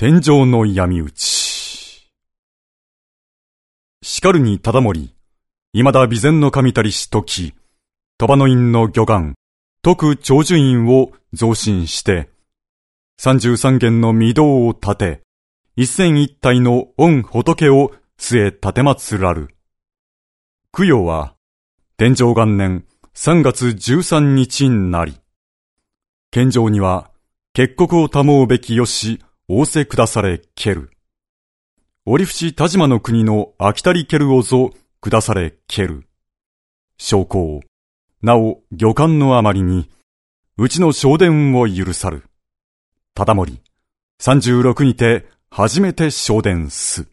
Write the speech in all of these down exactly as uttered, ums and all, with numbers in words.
天上の闇討ち。しかるに忠盛、いまだ備前の神たりし時、鳥羽の院の魚眼、徳長寿院を増進して、三十三間の御堂を建て、一千一体の御仏を据え立て祀らる。供養は、天正元年三月十三日なり。献上には、結国を保うべきよし、仰せ下されける。折伏田島の国の秋田りけるおぞ下されける。将校、なお御官のあまりに、うちの昇殿を許さる。忠盛、三十六にて初めて昇殿す。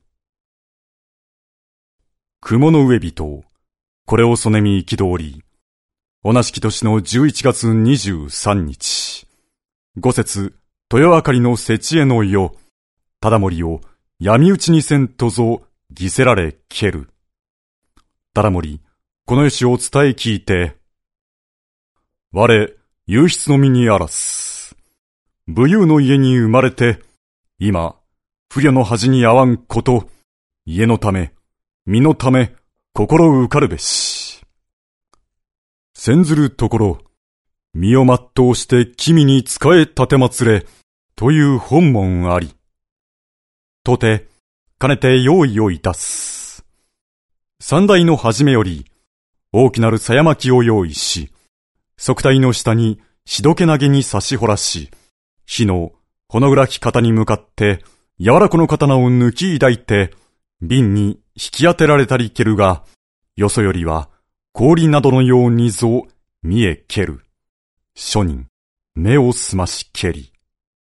雲の上人、これを曽根み憤り、同じき年の十一月二十三日、五節、豊明かりの節への世、忠盛を闇討ちにせんとぞ、ぎせられける。忠盛、このよしを伝え聞いて、我、右筆の身にあらす。武勇の家に生まれて、今、不慮の恥に合わんこと、家のため、身のため、心浮かるべし。せんずるところ、身を全うして君に仕え立て祀れ、という本文あり。とて、かねて用意をいたす。三代の初めより、大きなる鞘巻きを用意し、側体の下にしどけ投げに刺し掘らし、火のほの暗き肩に向かって、柔らこの刀を抜き抱いて、瓶に引き当てられたりけるが、よそよりは氷などのようにぞ見えける。諸人、目をすましけり。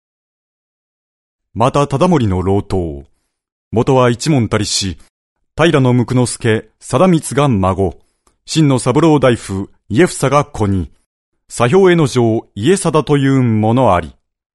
また忠盛の老頭、元は一門たりし、平の向之助、貞光が孫、真の三郎大夫、家房が子に、左兵衛の城、家貞というものあり。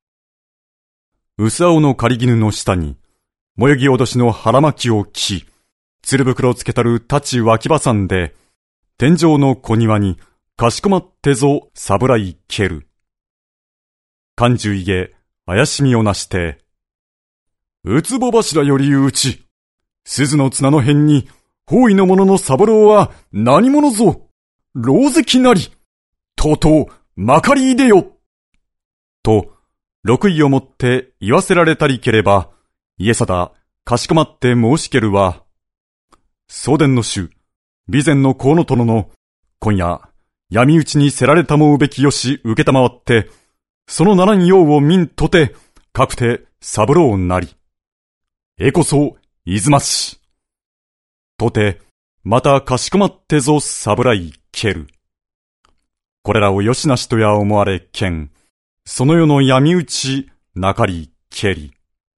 薄青の狩絹の下に、もよぎおどしの腹巻きを着、鶴袋つけたる太刀脇ばさんで、天井の小庭に、かしこまってぞ、侍ける。勘十いげ、怪しみをなして、うつぼ柱よりうち、鈴の綱の辺に、方位の者の三郎は何者ぞ、狼藉なり、とうとう、まかりいでよ。と、六意をもって言わせられたりければ、家定、かしこまって申しけるは、送電の主、備前の河野殿の、今夜、闇討ちにせられたもうべきよし受けたまわって、そのならんようを見んとて、かくて三郎なり。えこそ、いずまし。とて、またかしこまってぞ侍ける。これらをよしなしとや思われけん、その世の闇討ち、なかりけり。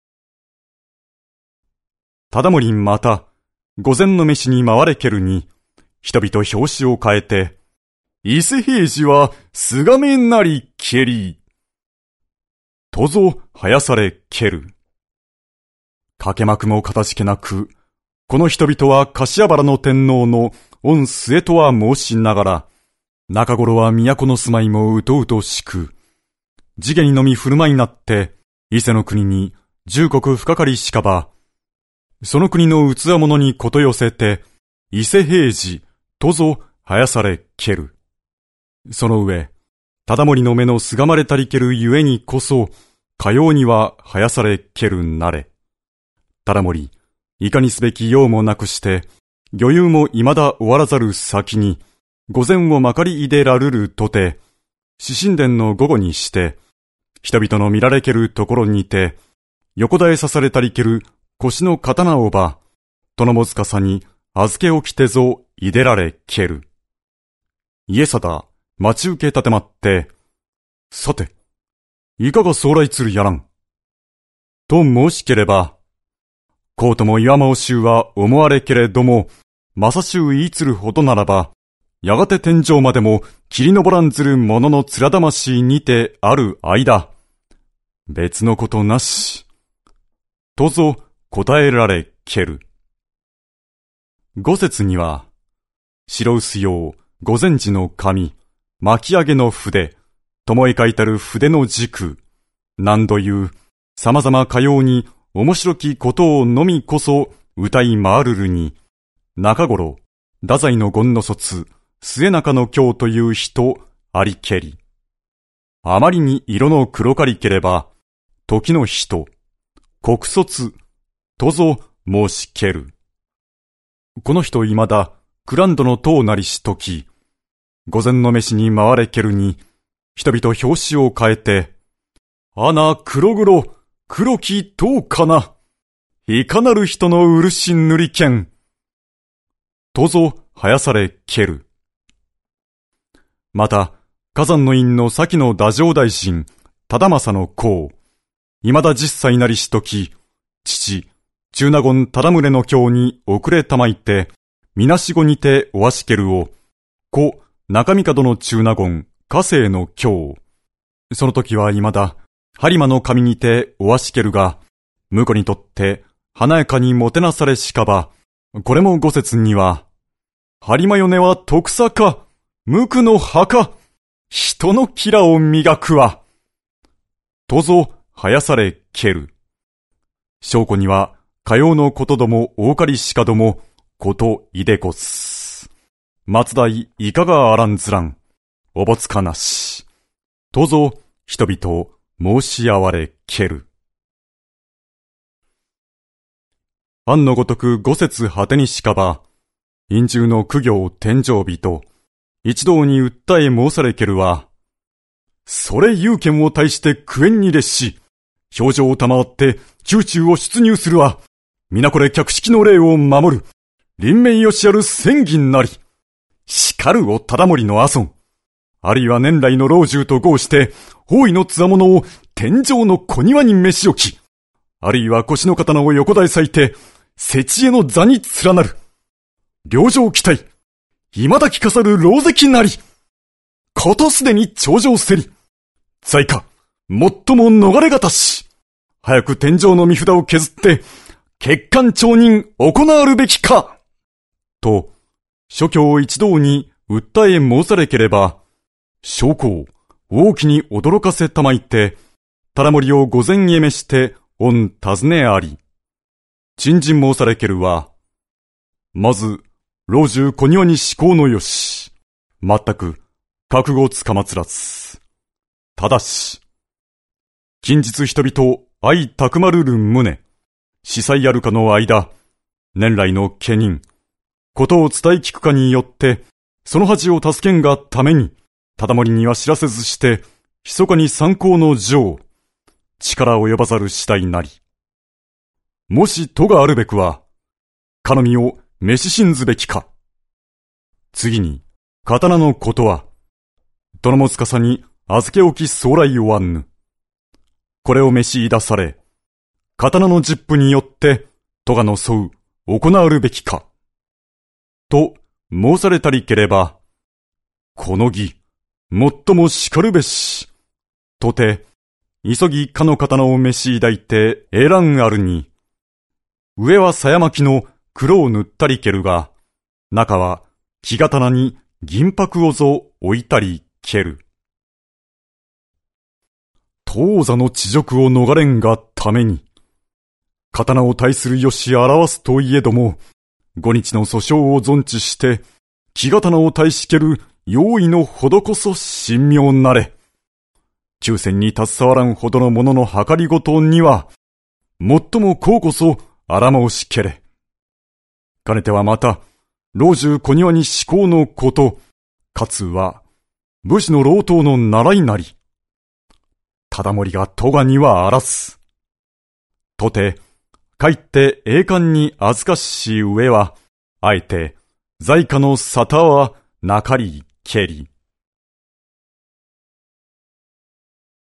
忠盛また、御前の飯に回れけるに、人々表紙を変えて、伊勢平次は菅めなりけり。とぞはやされける。かけまくもかたじけなく、この人々は柏原の天皇の御末とは申しながら、中頃は都の住まいもうとうとしく、地下にのみ振る舞いになって、伊勢の国に十国不かかりしかば、その国の器物にこと寄せて、伊勢平次とぞはやされける。その上、忠盛の目のすがまれたりけるゆえにこそ、かようにははやされけるなれ。忠盛、いかにすべき用もなくして、御遊も未だ終わらざる先に、御前をまかりいでらるるとて、至神殿の午後にして、人々の見られけるところにて、横田へ刺されたりける腰の刀をば、殿もつかさに預けおきてぞいでられける。家定、待ち受け立てまって、さて、いかが総来つるやらん。と申しければ、こうとも岩間を衆は思われけれども、正衆言いつるほどならば、やがて天井までも切りのぼらんずる者の面魂にてある間、別のことなし、とぞ答えられける。五節には、白薄用、御前寺の紙、巻き上げの筆、ともえ書いたる筆の軸、何度いう、様々かように面白きことをのみこそ歌い回るるに、中頃、太宰の言の卒、末中の京という人ありけり。あまりに色の黒かりければ、時の人、国卒、とぞ申しける。この人いまだ、クランドの塔なりしとき、御前の飯に回れけるに、人々表紙を変えて、あな黒黒、黒き塔かな。いかなる人の漆塗り剣。とぞはやされける。また、火山の院の先の太政大臣、忠政の公、いまだ十歳なりしとき、父、中納言忠宗の京に遅れたまいて、みなしごにておわしけるを、故中見門の中納言、家政の京。その時はいまだ、播磨の神にておわしけるが、婿にとって華やかにもてなされしかば、これも御説には、播磨米は徳さか、無垢の墓、人のキラを磨くわ。とぞ、はやされける。証拠には、かようのことども、大狩りしかども、こといでこす。松代いかがあらんずらん、おぼつかなし。とぞ、人々申し合われける。案のごとく五節果てにしかば、陰中の苦行天上人、一同に訴え申されけるは、それ有権を対して苦縁に列し、表情を賜って宮中を出入するは、皆これ客式の礼を守る、臨命よしある千銀なり、しかるを忠盛の阿孫、あるいは年来の老中と合して、包囲のつわものを天上の小庭に召し置き、あるいは腰の刀を横台裂いて、せちへの座に連なる。領情期待、今だきかさる老関なり。ことすでに頂上せり。在下、最も逃れがたし。早く天上の御札を削って、血管町人行わるべきか。と、諸教一同に訴え申されければ、将校、大きに驚かせたまいて、忠盛を御前へ召して、御尋ねあり。陳人申されけるは、まず、老中小庭に思考のよし、全く、覚悟つかまつらず。ただし、近日人々愛たくまるる旨、司祭あるかの間、年来の家人、ことを伝え聞くかによって、その恥を助けんがために、忠盛には知らせずして、密かに参考の上、力及ばざる次第なり。もしとがあるべくは、かのみを召し信ずべきか。次に、刀のことは、殿もつかさに預け置き総来おわんぬ。これを召し出され、刀の実布によって、とがの沿う、行わるべきか。と、申されたりければ、この儀、最も叱るべし。とて、急ぎかの刀を召し抱いて、えらんあるに、上は鞘巻きの黒を塗ったりけるが、中は木刀に銀箔をぞ置いたりける。当座の恥辱を逃れんがために、刀を対するよし表すといえども、五日の訴訟を存知して、木刀を対しける用意のほどこそ神妙なれ。休戦に携わらんほどの者の計りごとには、最もこうこそ荒申しけれ。かねてはまた、老中小庭に思考のこと、かつは、武士の老頭の習いなり。忠盛が戸賀にはあらず。とて、かえって栄冠に預かし上は、あえて、在家の沙汰はなかりけり。